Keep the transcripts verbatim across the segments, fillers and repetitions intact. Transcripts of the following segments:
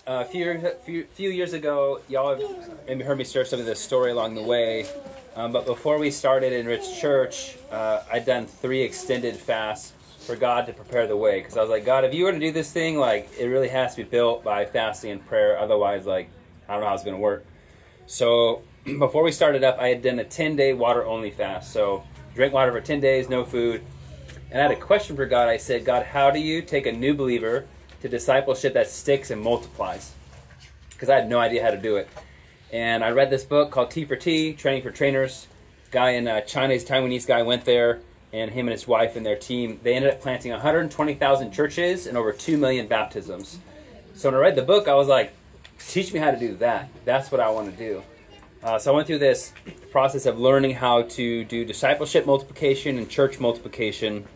Uh, a few, few few years ago, y'all have maybe heard me share some of this story along the way. Um, but before we started Enriched Church, uh, I'd done three extended fasts for God to prepare the way. Because I was like, God, if you were to do this thing, like, it really has to be built by fasting and prayer. Otherwise, like, I don't know how it's going to work. So before we started up, I had done a ten-day water-only fast. So drink water for ten days, no food. And I had a question for God. I said, God, how do you take a new believer to discipleship that sticks and multiplies? Because I had no idea how to do it. And I read this book called T for T, Training for Trainers. Guy in uh, China, his Taiwanese guy, went there, and him and his wife and their team, they ended up planting one hundred twenty thousand churches and over two million baptisms. So when I read the book, I was like, teach me how to do that. That's what I want to do. Uh, so I went through this process of learning how to do discipleship multiplication and church multiplication.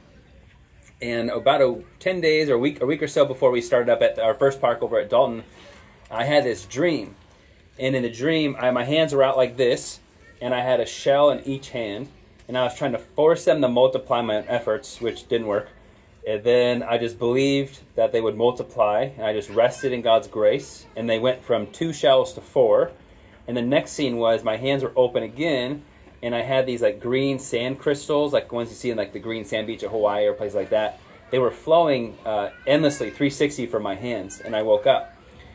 And about a, ten days or a week, a week or so before we started up at our first park over at Dalton, I had this dream. And in the dream, I, my hands were out like this, and I had a shell in each hand, and I was trying to force them to multiply my own efforts, which didn't work. And then I just believed that they would multiply, and I just rested in God's grace, and they went from two shells to four. And the next scene was my hands were open again, and I had these like green sand crystals, like ones you see in like the green sand beach at Hawaii or places like that. They were flowing uh, endlessly, three sixty from my hands, and I woke up.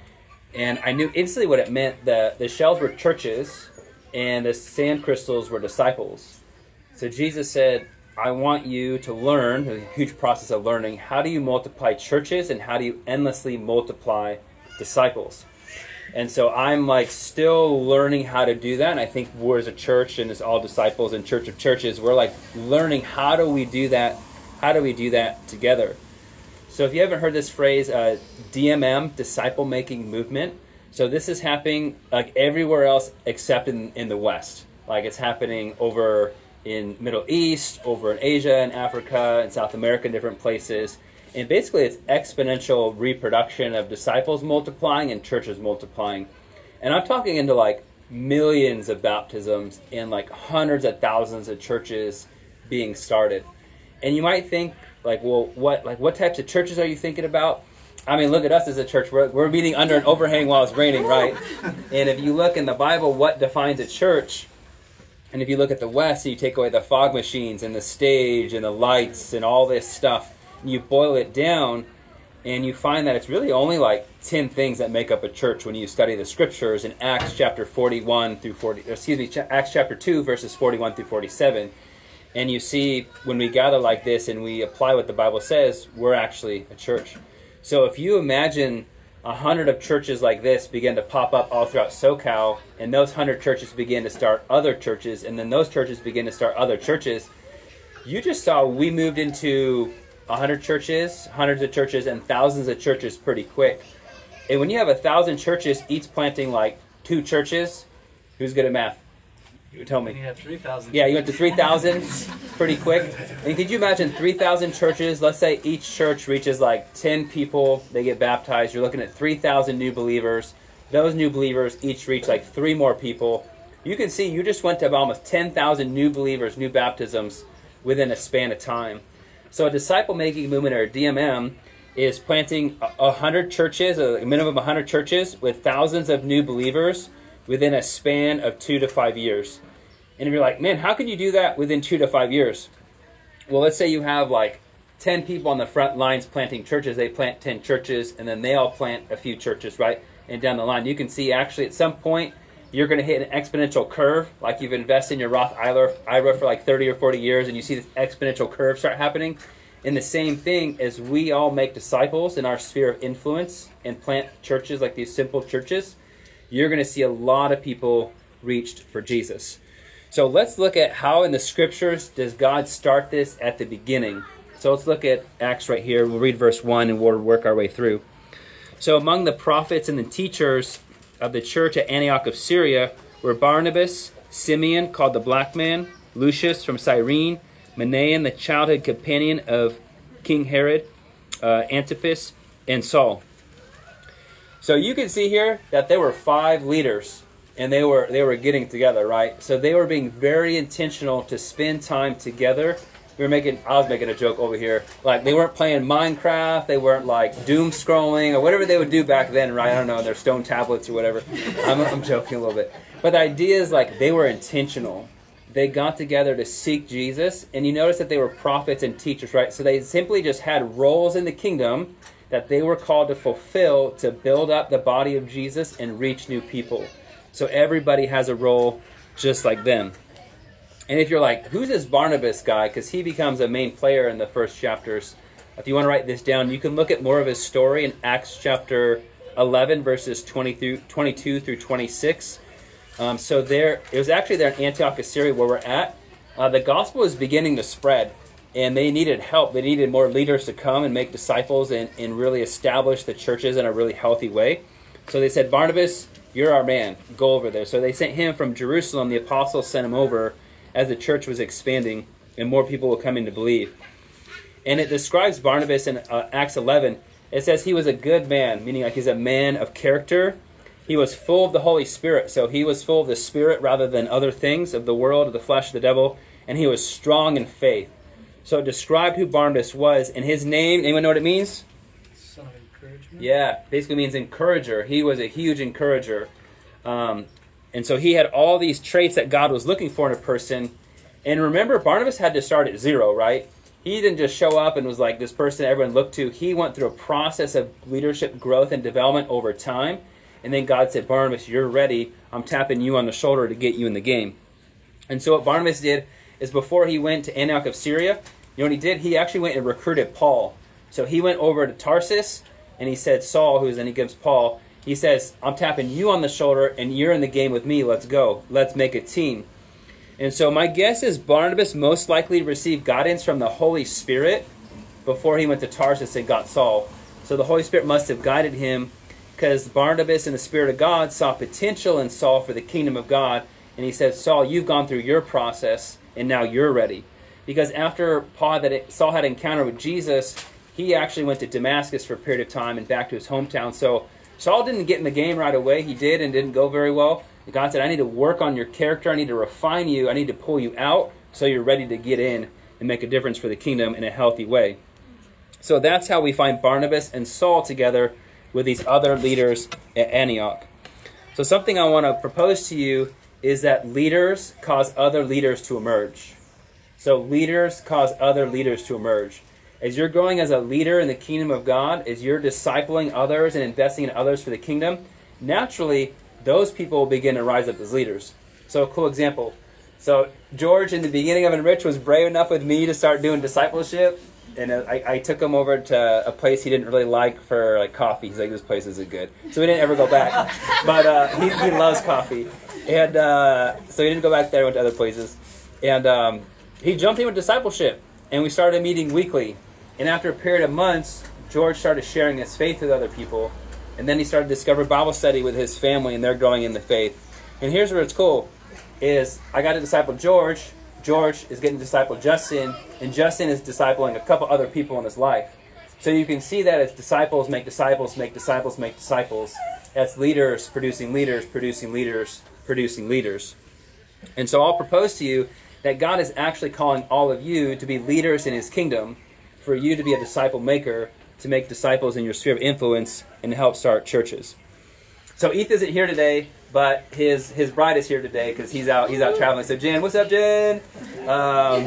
And I knew instantly what it meant. The, the shells were churches, and the sand crystals were disciples. So Jesus said, I want you to learn, a huge process of learning, how do you multiply churches and how do you endlessly multiply disciples? And so I'm like still learning how to do that. And I think we're as a church, and as all disciples and Church of Churches, we're like learning how do we do that? How do we do that together? So if you haven't heard this phrase, uh, D M M, Disciple Making Movement. So this is happening like everywhere else except in, in the West. Like it's happening over in Middle East, over in Asia and Africa and South America and different places. And basically it's exponential reproduction of disciples multiplying and churches multiplying. And I'm talking into like millions of baptisms and like hundreds of thousands of churches being started. And you might think, like, well, what like what types of churches are you thinking about? I mean, look at us as a church. We're, we're meeting under an overhang while it's raining, right? And if you look in the Bible, what defines a church? And if you look at the West and you take away the fog machines and the stage and the lights and all this stuff, and you boil it down, and you find that it's really only like ten things that make up a church when you study the scriptures in Acts chapter forty-one through forty. Excuse me, Acts chapter two, verses forty-one through forty-seven. And you see, when we gather like this and we apply what the Bible says, we're actually a church. So if you imagine a hundred of churches like this begin to pop up all throughout SoCal, and those hundred churches begin to start other churches, and then those churches begin to start other churches, you just saw we moved into a hundred churches, hundreds of churches, and thousands of churches pretty quick. And when you have a thousand churches, each planting like two churches, who's good at math? You tell me. You have three thousand. Yeah, you went to three thousand pretty quick. And could you imagine three thousand churches? Let's say each church reaches like ten people. They get baptized. You're looking at three thousand new believers. Those new believers each reach like three more people. You can see you just went to almost ten thousand new believers, new baptisms within a span of time. So a disciple-making movement, or D M M, is planting one hundred churches, a minimum of one hundred churches, with thousands of new believers within a span of two to five years. And if you're like, man, how can you do that within two to five years? Well, let's say you have like ten people on the front lines planting churches. They plant ten churches, and then they all plant a few churches, right? And down the line, you can see actually at some point, you're going to hit an exponential curve, like you've invested in your Roth I R A for like thirty or forty years, and you see this exponential curve start happening. And the same thing as we all make disciples in our sphere of influence and plant churches like these simple churches, you're going to see a lot of people reached for Jesus. So let's look at how in the scriptures does God start this at the beginning. So let's look at Acts right here. We'll read verse one and we'll work our way through. So among the prophets and the teachers of the church at Antioch of Syria were Barnabas, Simeon, called the Black Man, Lucius from Cyrene, Manaen, the childhood companion of King Herod, uh, Antipas, and Saul. So you can see here that there were five leaders. And they were they were getting together, right? So they were being very intentional to spend time together we were making, I was making a joke over here. Like, they weren't playing Minecraft. They weren't, like, doom scrolling or whatever they would do back then, right? I don't know, their stone tablets or whatever. I'm, I'm joking a little bit. But the idea is, like, they were intentional. They got together to seek Jesus. And you notice that they were prophets and teachers, right? So they simply just had roles in the kingdom that they were called to fulfill to build up the body of Jesus and reach new people. So everybody has a role just like them. And if you're like, who's this Barnabas guy? Because he becomes a main player in the first chapters. If you want to write this down, you can look at more of his story in Acts chapter eleven, verses twenty through twenty-two through twenty-six. Um, so there, it was actually there in Antioch of Syria where we're at. Uh, the gospel was beginning to spread, and they needed help. They needed more leaders to come and make disciples and, and really establish the churches in a really healthy way. So they said, Barnabas, you're our man. Go over there. So they sent him from Jerusalem. The apostles sent him over as the church was expanding and more people were coming to believe. And it describes Barnabas in uh, Acts eleven. It says he was a good man, meaning like he's a man of character. He was full of the Holy Spirit. So he was full of the Spirit rather than other things of the world, of the flesh, of the devil. And he was strong in faith. So it described who Barnabas was. And his name, anyone know what it means? Son of encouragement. Yeah, basically means encourager. He was a huge encourager. Um, and so he had all these traits that God was looking for in a person. And remember, Barnabas had to start at zero, right? He didn't just show up and was like this person everyone looked to. He went through a process of leadership growth and development over time. And then God said, Barnabas, you're ready. I'm tapping you on the shoulder to get you in the game. And so what Barnabas did is before he went to Antioch of Syria, you know what he did? He actually went and recruited Paul. So he went over to Tarsus, and he said, Saul, who's, and he gives Paul, he says, I'm tapping you on the shoulder, and you're in the game with me. Let's go. Let's make a team. And so my guess is Barnabas most likely received guidance from the Holy Spirit before he went to Tarsus and got Saul. So the Holy Spirit must have guided him because Barnabas in the Spirit of God saw potential in Saul for the kingdom of God. And he said, Saul, you've gone through your process, and now you're ready. Because after Paul that it, Saul had an encounter with Jesus, he actually went to Damascus for a period of time and back to his hometown. So Saul didn't get in the game right away. He did and didn't go very well. God said, I need to work on your character. I need to refine you. I need to pull you out so you're ready to get in and make a difference for the kingdom in a healthy way. So that's how we find Barnabas and Saul together with these other leaders at Antioch. So something I want to propose to you is that leaders cause other leaders to emerge. So leaders cause other leaders to emerge. As you're growing as a leader in the kingdom of God, as you're discipling others and investing in others for the kingdom, naturally, those people will begin to rise up as leaders. So a cool example. So George, in the beginning of Enrich, was brave enough with me to start doing discipleship. And I, I took him over to a place he didn't really like for like coffee. He's like, this place isn't good. So we didn't ever go back. But uh, he, he loves coffee. And uh, so he didn't go back there, went to other places. And um, he jumped in with discipleship. And we started meeting weekly. And after a period of months, George started sharing his faith with other people. And then he started to discover Bible study with his family, and they're growing in the faith. And here's where it's cool, is I got to disciple George. George is getting to disciple Justin, and Justin is discipling a couple other people in his life. So you can see that as disciples make disciples, make disciples, make disciples. That's leaders producing leaders, producing leaders, producing leaders. And so I'll propose to you that God is actually calling all of you to be leaders in his kingdom, for you to be a disciple maker, to make disciples in your sphere of influence and help start churches. So Ethan isn't here today, but his his bride is here today because he's out he's out traveling. So Jen, what's up, Jen? Um,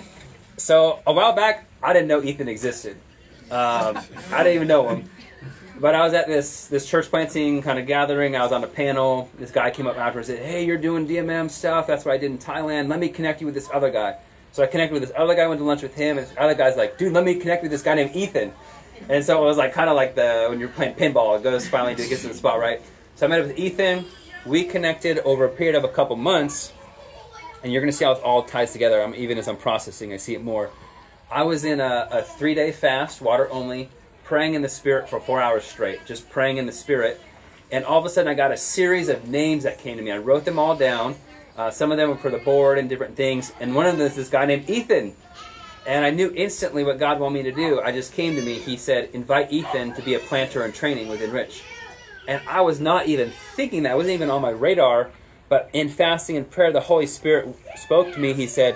so a while back, I didn't know Ethan existed. Um, I didn't even know him. But I was at this this church planting kind of gathering. I was on a panel. This guy came up afterwards and said, hey, you're doing D M M stuff. That's what I did in Thailand. Let me connect you with this other guy. So I connected with this other guy, went to lunch with him, and this other guy's like, dude, let me connect with this guy named Ethan. And so it was like kind of like the when you're playing pinball, it goes finally to get to the spot, right? So I met up with Ethan. We connected over a period of a couple months, and you're going to see how it all ties together. I'm, even as I'm processing, I see it more. I was in a, a three-day fast, water only, praying in the Spirit for four hours straight, just praying in the Spirit. And all of a sudden, I got a series of names that came to me. I wrote them all down. Uh, some of them were for the board and different things. And one of them is this guy named Ethan. And I knew instantly what God wanted me to do. I just came to me. He said, invite Ethan to be a planter in training with Enrich. And I was not even thinking that. It wasn't even on my radar. But in fasting and prayer, the Holy Spirit spoke to me. He said,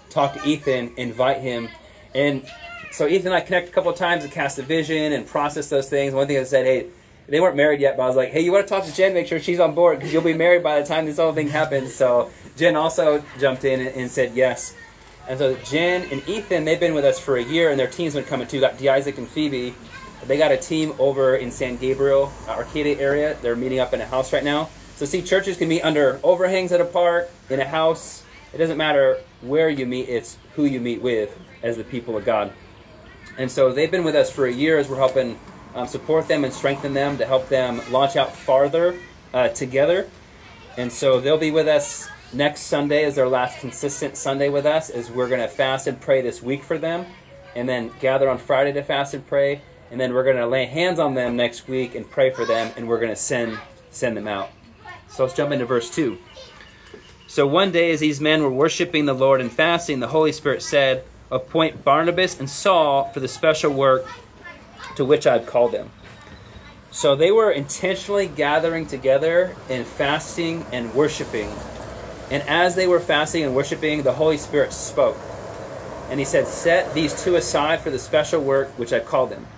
talk to Ethan, invite him. And so Ethan and I connected a couple of times to cast a vision and process those things. One thing I said, hey, they weren't married yet, but I was like, hey, you want to talk to Jen, make sure she's on board, because you'll be married by the time this whole thing happens. So Jen also jumped in and, and said yes. And so Jen and Ethan, they've been with us for a year, and their team's been coming too. Got D. Isaac and Phoebe. They got a team over in San Gabriel, uh, Arcadia area. They're meeting up in a house right now. So see, churches can meet under overhangs at a park, in a house. It doesn't matter where you meet, it's who you meet with as the people of God. And so they've been with us for a year as we're helping um, support them and strengthen them to help them launch out farther uh, together. And so they'll be with us next Sunday as their last consistent Sunday with us, as we're going to fast and pray this week for them, and then gather on Friday to fast and pray, and then we're going to lay hands on them next week and pray for them, and we're going to send send them out. So let's jump into verse two. So one day as these men were worshiping the Lord and fasting, the Holy Spirit said, appoint Barnabas and Saul for the special work to which I've called them. So they were intentionally gathering together and fasting and worshiping. And as they were fasting and worshiping, the Holy Spirit spoke. And he said, set these two aside for the special work which I've called them.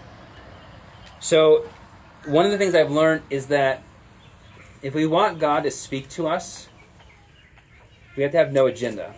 So one of the things I've learned is that if we want God to speak to us, we have to have no agenda.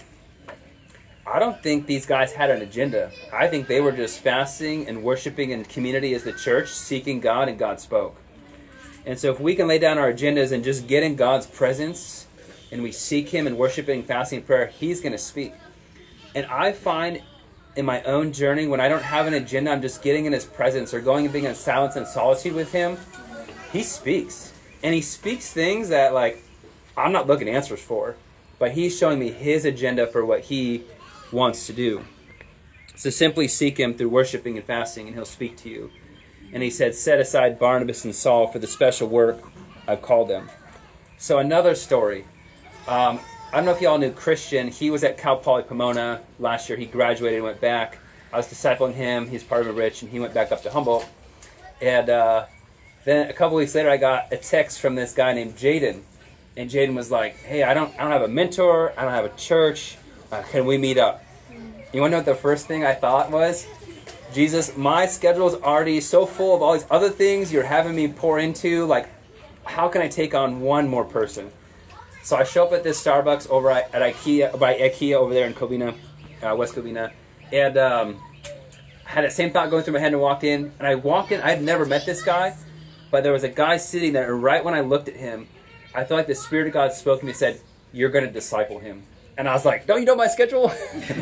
I don't think these guys had an agenda. I think they were just fasting and worshiping in community as the church, seeking God, and God spoke. And so if we can lay down our agendas and just get in God's presence, and we seek Him in worshiping, fasting, and prayer, He's going to speak. And I find in my own journey, when I don't have an agenda, I'm just getting in His presence or going and being in silence and solitude with Him, He speaks. And He speaks things that, like, I'm not looking answers for, but He's showing me His agenda for what He wants to do. So simply seek Him through worshiping and fasting, and He'll speak to you. And He said, set aside Barnabas and Saul for the special work I've called them. So another story. Um, I don't know if y'all knew Christian. He was at Cal Poly Pomona last year. He graduated and went back. I was discipling him. He's part of a Rich, and he went back up to Humboldt. And uh, then a couple weeks later, I got a text from this guy named Jaden. And Jaden was like, hey, I don't, I don't have a mentor. I don't have a church. Uh, can we meet up? You want to know what the first thing I thought was? Jesus, my schedule is already so full of all these other things you're having me pour into. Like, how can I take on one more person? So I show up at this Starbucks over at, at IKEA, by IKEA over there in Covina, uh, West Covina. And um, I had that same thought going through my head and walked in. And I walked in. I had never met this guy. But there was a guy sitting there. And right when I looked at him, I felt like the Spirit of God spoke to me and said, you're going to disciple him. And I was like, don't you know my schedule?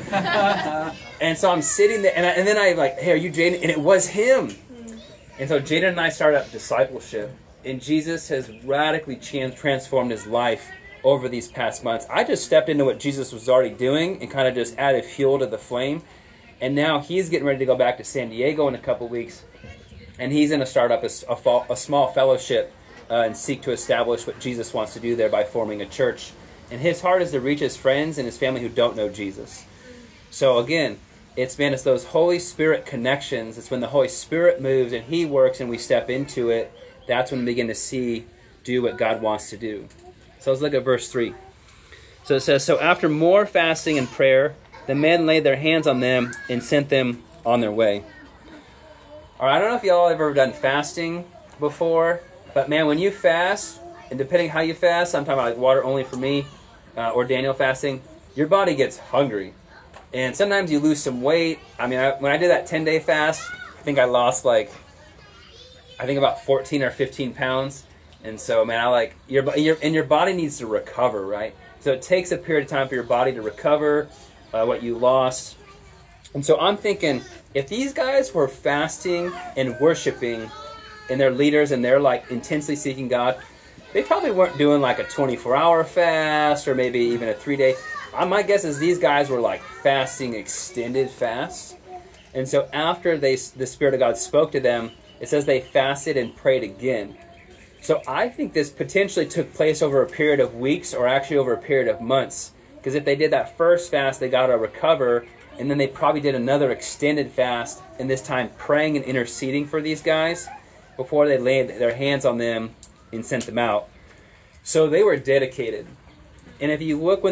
And so I'm sitting there. And, I, and then I like, hey, are you Jaden? And it was him. And so Jaden and I started up discipleship. And Jesus has radically transformed his life over these past months. I just stepped into what Jesus was already doing and kind of just added fuel to the flame. And now he's getting ready to go back to San Diego in a couple weeks. And he's going to start up a, a, fall, a small fellowship uh, and seek to establish what Jesus wants to do there by forming a church. And his heart is to reach his friends and his family who don't know Jesus. So again, it's man, it's those Holy Spirit connections. It's when the Holy Spirit moves and He works and we step into it. That's when we begin to see, do what God wants to do. So let's look at verse three. So it says, so after more fasting and prayer, the men laid their hands on them and sent them on their way. All right, I don't know if y'all have ever done fasting before, but man, when you fast, and depending how you fast, I'm talking about like water only for me, uh, or Daniel fasting, your body gets hungry. And sometimes you lose some weight. I mean, I, when I did that ten-day fast, I think I lost like, I think about fourteen or fifteen pounds. And so, man, I like, your, your and your body needs to recover, right? So it takes a period of time for your body to recover uh, what you lost. And so I'm thinking, if these guys were fasting and worshiping, and their leaders, and they're like intensely seeking God, they probably weren't doing like a twenty-four hour fast or maybe even a three-day. Uh, my guess is these guys were like fasting extended fasts. And so after they, the Spirit of God spoke to them, it says they fasted and prayed again. So I think this potentially took place over a period of weeks or actually over a period of months. Because if they did that first fast, they got to recover, and then they probably did another extended fast, and this time praying and interceding for these guys before they laid their hands on them and sent them out. So they were dedicated. And if you look when the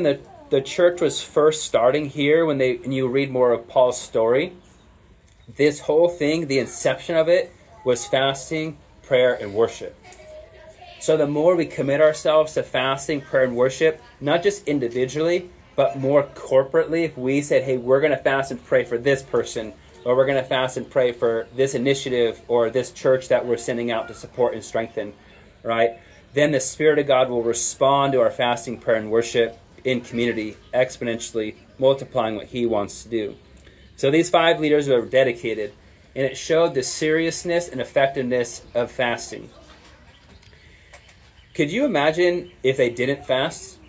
the church was first starting here, when they and you read more of Paul's story, this whole thing, the inception of it, was fasting, prayer, and worship. So the more we commit ourselves to fasting, prayer, and worship, not just individually, but more corporately, if we said, hey, we're going to fast and pray for this person, or we're going to fast and pray for this initiative or this church that we're sending out to support and strengthen, right? Then the Spirit of God will respond to our fasting, prayer, and worship in community, exponentially multiplying what He wants to do. So these five leaders were dedicated, and it showed the seriousness and effectiveness of fasting. Could you imagine if they didn't fast?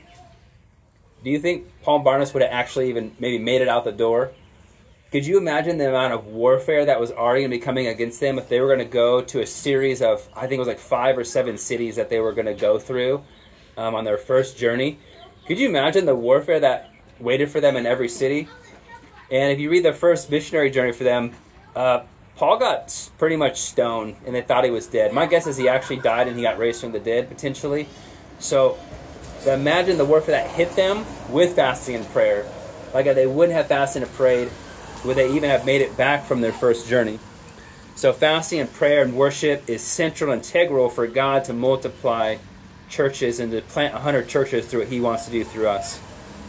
Do you think Paul and Barnabas would have actually even maybe made it out the door? Could you imagine the amount of warfare that was already going to be coming against them if they were going to go to a series of, I think it was like five or seven cities that they were going to go through um, on their first journey? Could you imagine the warfare that waited for them in every city? And if you read the first missionary journey for them, uh, Paul got pretty much stoned, and they thought he was dead. My guess is he actually died and he got raised from the dead, potentially. So, so imagine the warfare that hit them with fasting and prayer. Like if they wouldn't have fasted and prayed, would they even have made it back from their first journey? So fasting and prayer and worship is central and integral for God to multiply churches and to plant one hundred churches through what He wants to do through us.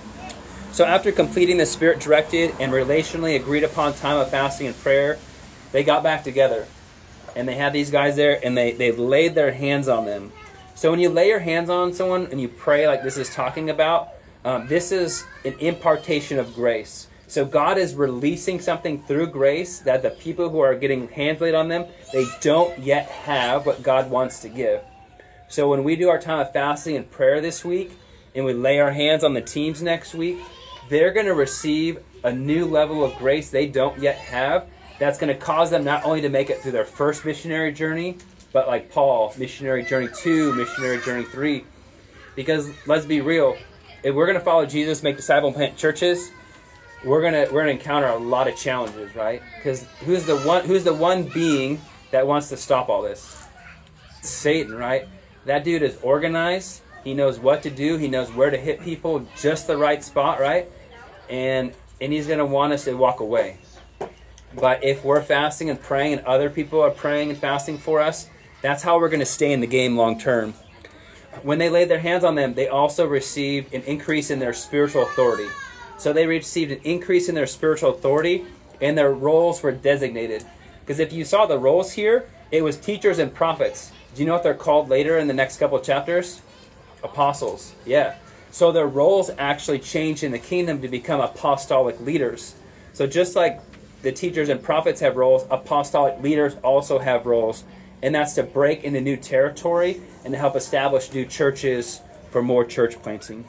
So after completing the Spirit-directed and relationally agreed upon time of fasting and prayer, they got back together. And they had these guys there, and they, they laid their hands on them. So when you lay your hands on someone and you pray like this is talking about, um, this is an impartation of grace. So God is releasing something through grace that the people who are getting hands laid on them, they don't yet have what God wants to give. So when we do our time of fasting and prayer this week, and we lay our hands on the teams next week, they're going to receive a new level of grace they don't yet have. That's going to cause them not only to make it through their first missionary journey, but like Paul, missionary journey two, missionary journey three. Because let's be real, if we're going to follow Jesus, make disciple and plant churches, we're going to we're going to encounter a lot of challenges, right? Because who's the one who's the one being that wants to stop all this? It's Satan, right? That dude is organized. He knows what to do. He knows where to hit people, just the right spot, right? And and he's going to want us to walk away. But if we're fasting and praying and other people are praying and fasting for us, that's how we're going to stay in the game long term. When they laid their hands on them, they also received an increase in their spiritual authority. So they received an increase in their spiritual authority, and their roles were designated. Because if you saw the roles here, it was teachers and prophets. Do you know what they're called later in the next couple of chapters? Apostles. Yeah. So their roles actually changed in the kingdom to become apostolic leaders. So just like the teachers and prophets have roles, apostolic leaders also have roles. And that's to break into new territory and to help establish new churches for more church planting.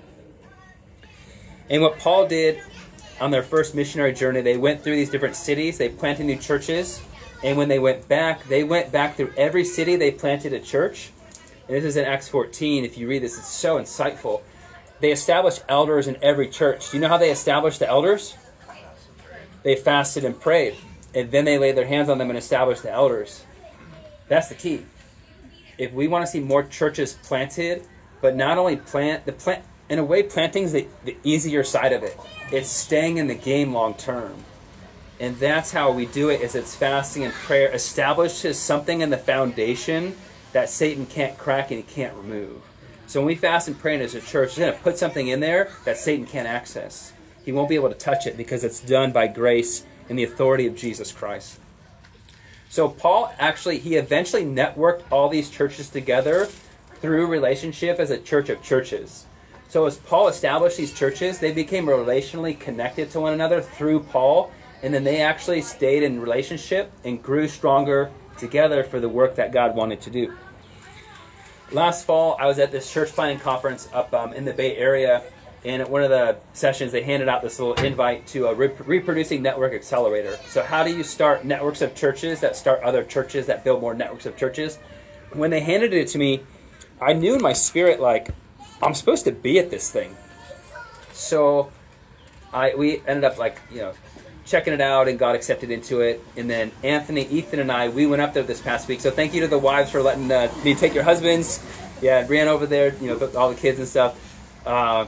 And what Paul did on their first missionary journey, they went through these different cities, they planted new churches, and when they went back, they went back through every city they planted a church. And this is in Acts fourteen. If you read this, it's so insightful. They established elders in every church. Do you know how they established the elders? They fasted and prayed, and then they laid their hands on them and established the elders. That's the key. If we want to see more churches planted, but not only plant, the plant, in a way, planting is the, the easier side of it. It's staying in the game long term. And that's how we do it, is it's fasting and prayer establishes something in the foundation that Satan can't crack and he can't remove. So when we fast and pray as a church, we're going to put something in there that Satan can't access. He won't be able to touch it because it's done by grace and the authority of Jesus Christ. So Paul actually, he eventually networked all these churches together through relationship as a church of churches. So as Paul established these churches, they became relationally connected to one another through Paul, and then they actually stayed in relationship and grew stronger together for the work that God wanted to do. Last fall, I was at this church planting conference up um, in the Bay Area, and at one of the sessions, they handed out this little invite to a Rep- Reproducing Network Accelerator. So how do you start networks of churches that start other churches that build more networks of churches? When they handed it to me, I knew in my spirit, like, I'm supposed to be at this thing. So I we ended up, like, you know, checking it out, and got accepted into it. And then Anthony, Ethan, and I, we went up there this past week. So thank you to the wives for letting uh, me take your husbands. Yeah, Brianna over there, you know, all the kids and stuff. Uh,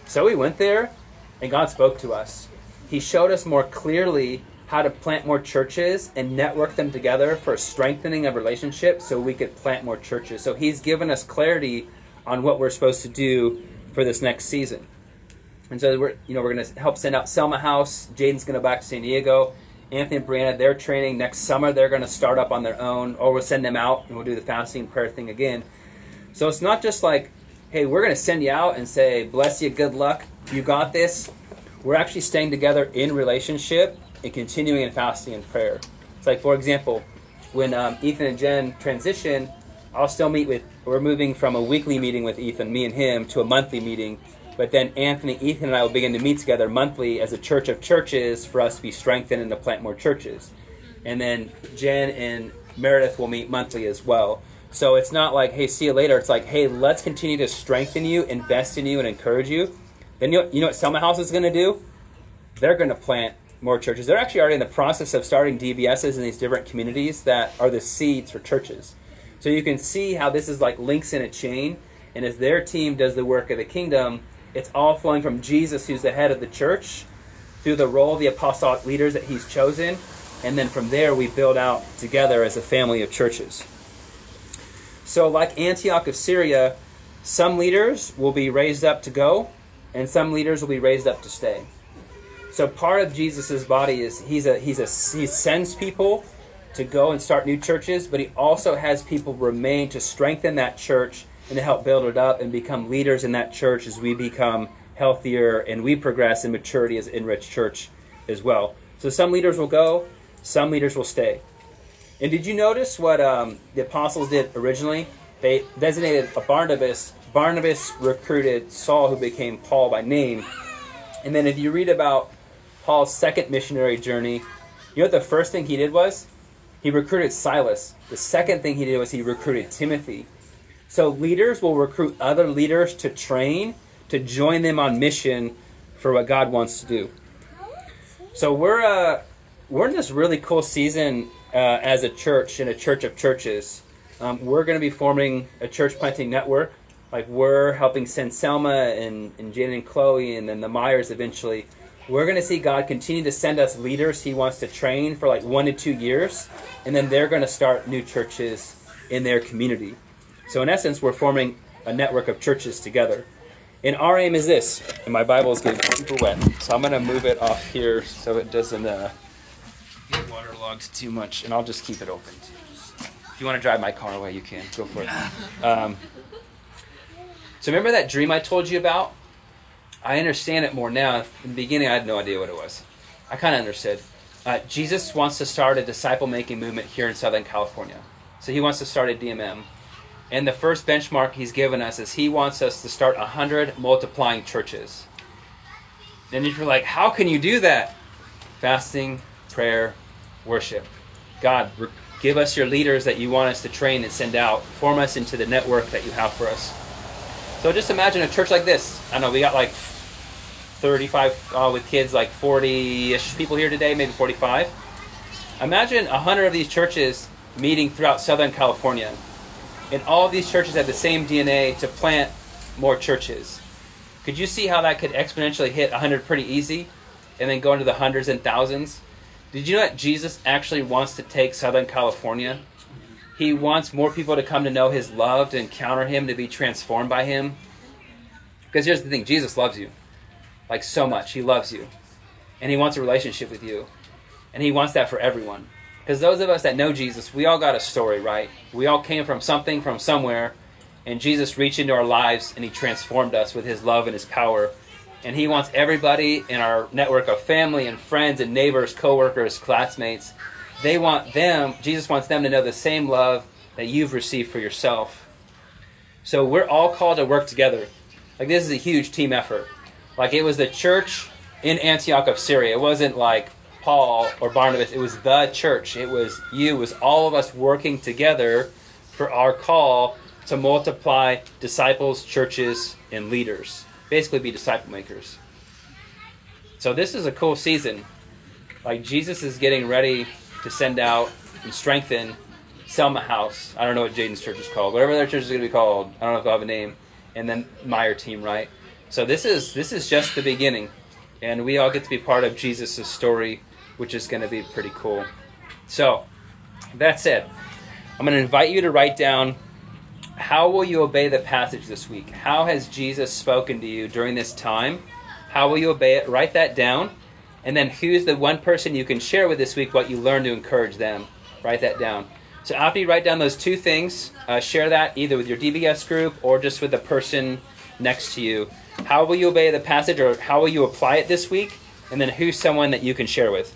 So we went there, and God spoke to us. He showed us more clearly how to plant more churches and network them together for strengthening of relationships so we could plant more churches. So he's given us clarity on what we're supposed to do for this next season. And so we're, you know, we're going to help send out Selma House. Jaden's going to go back to San Diego. Anthony and Brianna, they're training. Next summer, they're going to start up on their own, or we'll send them out, and we'll do the fasting and prayer thing again. So it's not just like, hey, we're going to send you out and say, bless you, good luck, you got this. We're actually staying together in relationship and continuing in fasting and prayer. It's like, for example, when um, Ethan and Jen transition, I'll still meet with, we're moving from a weekly meeting with Ethan, me and him, to a monthly meeting. But then Anthony, Ethan, and I will begin to meet together monthly as a church of churches for us to be strengthened and to plant more churches. And then Jen and Meredith will meet monthly as well. So it's not like, hey, see you later. It's like, hey, let's continue to strengthen you, invest in you, and encourage you. Then you know, you know what Selma House is going to do? They're going to plant more churches. They're actually already in the process of starting D B Ss in these different communities that are the seeds for churches. So you can see how this is like links in a chain. And as their team does the work of the kingdom, it's all flowing from Jesus, who's the head of the church, through the role of the apostolic leaders that he's chosen. And then from there, we build out together as a family of churches. So like Antioch of Syria, some leaders will be raised up to go, and some leaders will be raised up to stay. So part of Jesus' body is he's a he's a he sends people to go and start new churches, but he also has people remain to strengthen that church and to help build it up and become leaders in that church as we become healthier and we progress in maturity as Enriched Church as well. So some leaders will go, some leaders will stay. And did you notice what um, the apostles did originally? They designated a Barnabas. Barnabas recruited Saul, who became Paul by name. And then if you read about Paul's second missionary journey, you know what the first thing he did was? He recruited Silas. The second thing he did was he recruited Timothy. So leaders will recruit other leaders to train, to join them on mission for what God wants to do. So we're uh, we're in this really cool season uh, as a church, in a church of churches. Um, we're going to be forming a church planting network. Like we're helping send Selma and, and Jen and Chloe and then the Myers eventually. We're going to see God continue to send us leaders he wants to train for like one to two years. And then they're going to start new churches in their community. So in essence, we're forming a network of churches together. And our aim is this. And my Bible is getting super wet. So I'm going to move it off here so it doesn't uh, get waterlogged too much. And I'll just keep it open too. If you want to drive my car away, you can. Go for it. Um, so remember that dream I told you about? I understand it more now. In the beginning, I had no idea what it was. I kind of understood. Uh, Jesus wants to start a disciple-making movement here in Southern California. So he wants to start a D M M. And the first benchmark he's given us is he wants us to start one hundred multiplying churches. And if you're like, how can you do that? Fasting, prayer, worship. God, give us your leaders that you want us to train and send out. Form us into the network that you have for us. So just imagine a church like this. I know we got like thirty-five uh, with kids, like forty-ish people here today, maybe forty-five. Imagine one hundred of these churches meeting throughout Southern California. And all of these churches have the same D N A to plant more churches. Could you see how that could exponentially hit one hundred pretty easy and then go into the hundreds and thousands? Did you know that Jesus actually wants to take Southern California? He wants more people to come to know his love, to encounter him, to be transformed by him. Because here's the thing, Jesus loves you. Like so much. He loves you. And he wants a relationship with you. And he wants that for everyone. Because those of us that know Jesus, we all got a story, right? We all came from something, from somewhere, and Jesus reached into our lives and he transformed us with his love and his power. And he wants everybody in our network of family and friends and neighbors, co-workers, classmates, they want them, Jesus wants them to know the same love that you've received for yourself. So we're all called to work together. Like this is a huge team effort. Like it was the church in Antioch of Syria. It wasn't like Paul or Barnabas. It was the church. It was you. It was all of us working together for our call to multiply disciples, churches, and leaders. Basically be disciple makers. So this is a cool season. Like Jesus is getting ready to send out and strengthen Selma House. I don't know what Jaden's church is called. Whatever their church is going to be called. I don't know if they'll have a name. And then Meyer team, right? So this is this is just the beginning, and we all get to be part of Jesus' story, which is going to be pretty cool. So, that said, I'm going to invite you to write down, how will you obey the passage this week? How has Jesus spoken to you during this time? How will you obey it? Write that down. And then who's the one person you can share with this week what you learned to encourage them? Write that down. So after you write down those two things, uh, share that either with your D B S group or just with the person next to you. How will you obey the passage, or how will you apply it this week? And then who's someone that you can share with?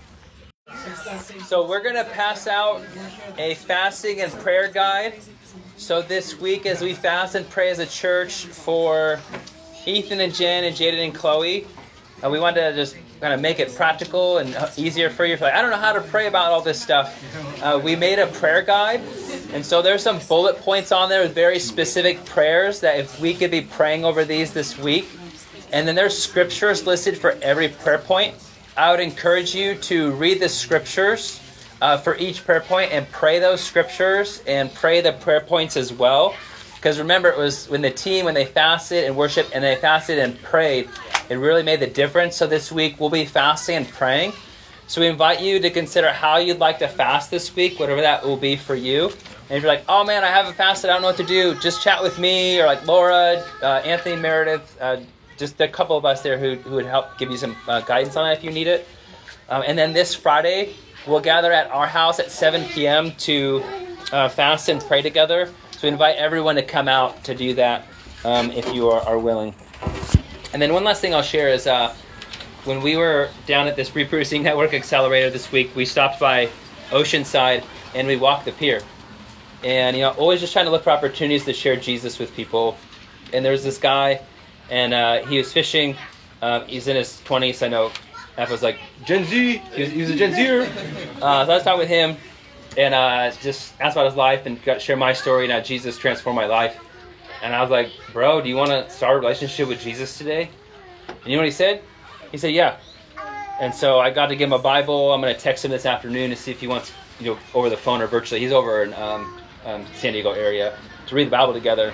So we're going to pass out a fasting and prayer guide. So this week as we fast and pray as a church for Ethan and Jen and Jaden and Chloe, uh, we wanted to just kind of make it practical and easier for you. If you're like, I don't know how to pray about all this stuff. Uh, we made a prayer guide. And so there's some bullet points on there with very specific prayers that if we could be praying over these this week. And then there's scriptures listed for every prayer point. I would encourage you to read the scriptures uh, for each prayer point and pray those scriptures and pray the prayer points as well. Because remember, it was when the team, when they fasted and worshiped and they fasted and prayed, it really made the difference. So this week we'll be fasting and praying. So we invite you to consider how you'd like to fast this week, whatever that will be for you. And if you're like, oh man, I haven't fasted, I don't know what to do, just chat with me, or like Laura, uh, Anthony, Meredith, uh, just a couple of us there who, who would help give you some uh, guidance on it if you need it. Um, and then this Friday, we'll gather at our house at seven p.m. to uh, fast and pray together. So we invite everyone to come out to do that um, if you are, are willing. And then one last thing I'll share is uh, when we were down at this Reproducing Network Accelerator this week, we stopped by Oceanside and we walked the pier. And, you know, always just trying to look for opportunities to share Jesus with people. And there's this guy, and uh, he was fishing. Uh, he's in his twenties. I know F was like, Gen Z. He was, he was a Gen Zer. Uh, so I was talking with him and uh, just asked about his life and got to share my story and how Jesus transformed my life. And I was like, bro, do you want to start a relationship with Jesus today? And you know what he said? He said, yeah. And so I got to give him a Bible. I'm going to text him this afternoon to see if he wants, you know, over the phone or virtually. He's over in um, um, San Diego area to read the Bible together.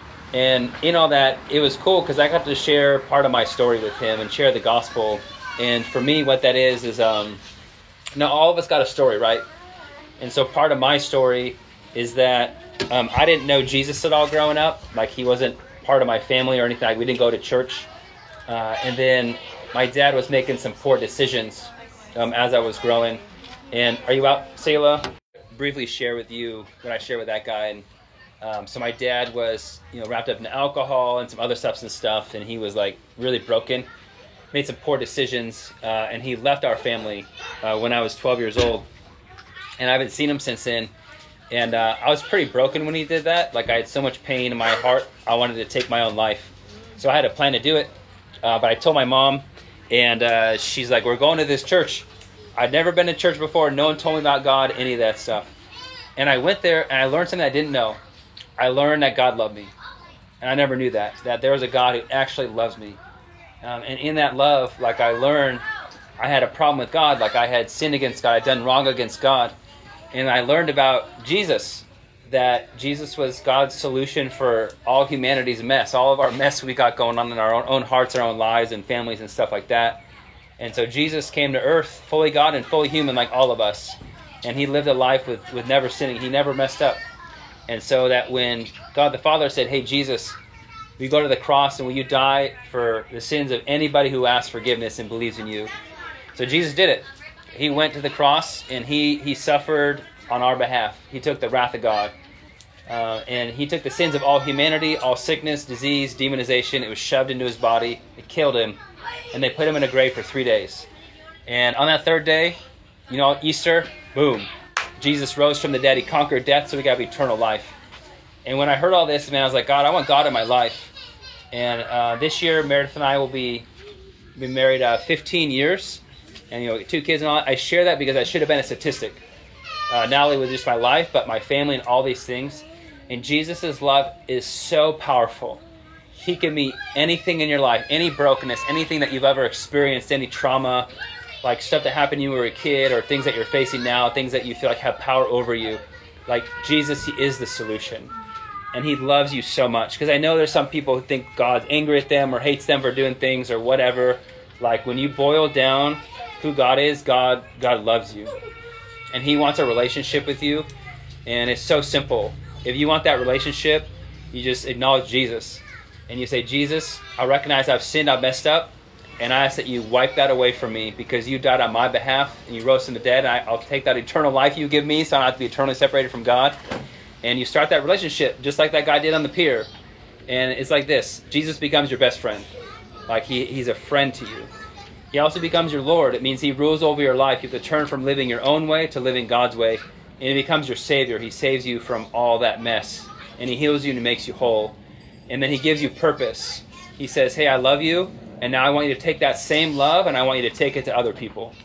And in all that, it was cool because I got to share part of my story with him and share the gospel. And for me, what that is, is, um, you know, all of us got a story, right? And so part of my story is that um, I didn't know Jesus at all growing up. Like, he wasn't part of my family or anything. Like, we didn't go to church. Uh, and then my dad was making some poor decisions um, as I was growing. And are you out, Selah? Briefly share with you what I shared with that guy. And um, so my dad was, you know, wrapped up in alcohol and some other substance stuff, and he was like really broken. Made some poor decisions, uh, and he left our family uh, when I was twelve years old. And I haven't seen him since then. And uh, I was pretty broken when he did that. Like, I had so much pain in my heart, I wanted to take my own life. So I had a plan to do it. Uh, but I told my mom, and uh, she's like, we're going to this church. I'd never been to church before. No one told me about God, any of that stuff. And I went there, and I learned something I didn't know. I learned that God loved me. And I never knew that, that there was a God who actually loves me. Um, and in that love, like, I learned I had a problem with God. Like, I had sinned against God. I'd done wrong against God. And I learned about Jesus, that Jesus was God's solution for all humanity's mess, all of our mess we got going on in our own, own hearts, our own lives and families and stuff like that. And so Jesus came to earth, fully God and fully human like all of us. And he lived a life with, with never sinning. He never messed up. And so that when God the Father said, hey, Jesus, will you go to the cross and will you die for the sins of anybody who asks forgiveness and believes in you? So Jesus did it. He went to the cross and he, he suffered on our behalf. He took the wrath of God. Uh, and he took the sins of all humanity, all sickness, disease, demonization. It was shoved into his body. It killed him. And they put him in a grave for three days. And on that third day, you know, Easter, boom. Jesus rose from the dead. He conquered death, so we got eternal life. And when I heard all this, man, I was like, God, I want God in my life. And uh, this year, Meredith and I will be been married uh, fifteen years. And, you know, two kids and all. I share that because I should have been a statistic. Uh, not only with just my life, but my family and all these things. And Jesus' love is so powerful. He can meet anything in your life, any brokenness, anything that you've ever experienced, any trauma, like stuff that happened to you when you were a kid or things that you're facing now, things that you feel like have power over you. Like, Jesus, he is the solution. and he loves you so much. Because I know there's some people who think God's angry at them or hates them for doing things or whatever. Like when you boil down who God is, God God loves you. And he wants a relationship with you. And it's so simple. If you want that relationship, you just acknowledge Jesus. And you say, Jesus, I recognize I've sinned, I've messed up. And I ask that you wipe that away from me because you died on my behalf and you rose from the dead. And I, I'll take that eternal life you give me so I don't have to be eternally separated from God. And you start that relationship just like that guy did on the pier. And it's like this. Jesus becomes your best friend. Like he, he's a friend to you. He also becomes your Lord. It means he rules over your life. You have to turn from living your own way to living God's way. And he becomes your Savior. He saves you from all that mess. And he heals you and he makes you whole. And then he gives you purpose. He says, hey, I love you. And now I want you to take that same love and I want you to take it to other people.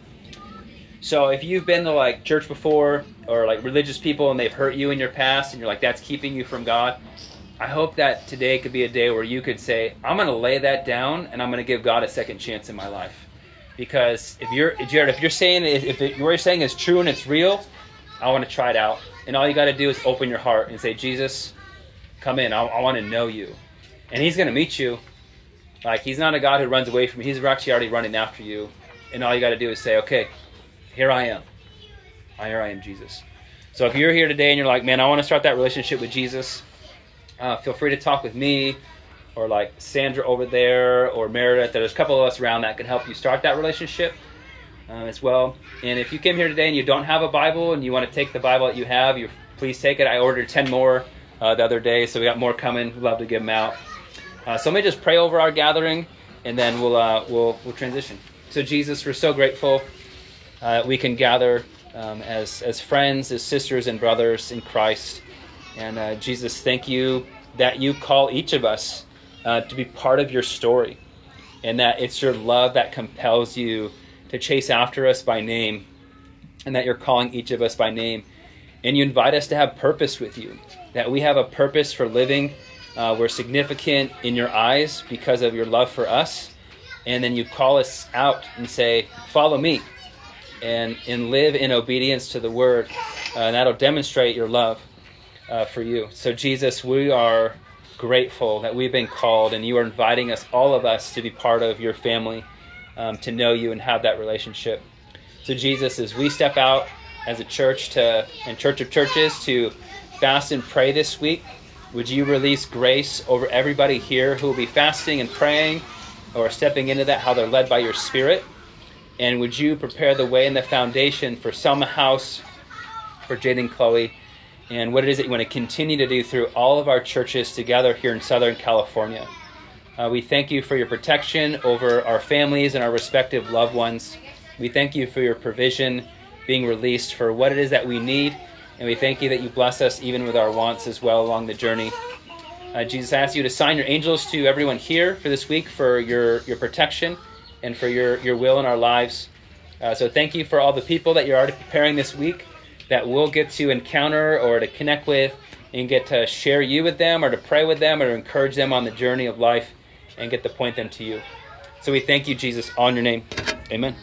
So if you've been to like church before or like religious people and they've hurt you in your past and you're like, that's keeping you from God, I hope that today could be a day where you could say, I'm going to lay that down and I'm going to give God a second chance in my life. Because if you're, Jared, if you're saying, if it, what you're saying is true and it's real, I want to try it out. And all you got to do is open your heart and say, Jesus, come in. I, I want to know you. And he's going to meet you. Like, he's not a God who runs away from you. He's actually already running after you. And all you got to do is say, okay, here I am. Here I am, Jesus. So if you're here today and you're like, man, I want to start that relationship with Jesus, uh, feel free to talk with me or like Sandra over there or Meredith. There's a couple of us around that can help you start that relationship uh, as well. And if you came here today and you don't have a Bible and you want to take the Bible that you have, you please take it. I ordered ten more uh, the other day, so we got more coming. We'd love to give them out. Uh, so let me just pray over our gathering, and then we'll uh, we'll we'll transition. So Jesus, we're so grateful uh, we can gather um, as as friends, as sisters and brothers in Christ. And uh, Jesus, thank you that you call each of us uh, to be part of your story, and that it's your love that compels you to chase after us by name, and that you're calling each of us by name, and you invite us to have purpose with you. That we have a purpose for living. Uh, we're significant in your eyes because of your love for us. And then you call us out and say, follow me and, and live in obedience to the word. Uh, and that'll demonstrate your love uh, for you. So Jesus, we are grateful that we've been called and you are inviting us, all of us, to be part of your family, um, to know you and have that relationship. So Jesus, as we step out as a church to and Church of Churches to fast and pray this week, would you release grace over everybody here who will be fasting and praying or stepping into that, how they're led by your Spirit? And would you prepare the way and the foundation for Selma House, for Jade and Chloe, and what it is that you want to continue to do through all of our churches together here in Southern California. Uh, we thank you for your protection over our families and our respective loved ones. We thank you for your provision being released for what it is that we need. And we thank you that you bless us even with our wants as well along the journey. Uh, Jesus, I ask you to assign your angels to everyone here for this week for your, your protection and for your, your will in our lives. Uh, so thank you for all the people that you're already preparing this week that we'll get to encounter or to connect with and get to share you with them or to pray with them or to encourage them on the journey of life and get to point them to you. So we thank you, Jesus, all in your name. Amen.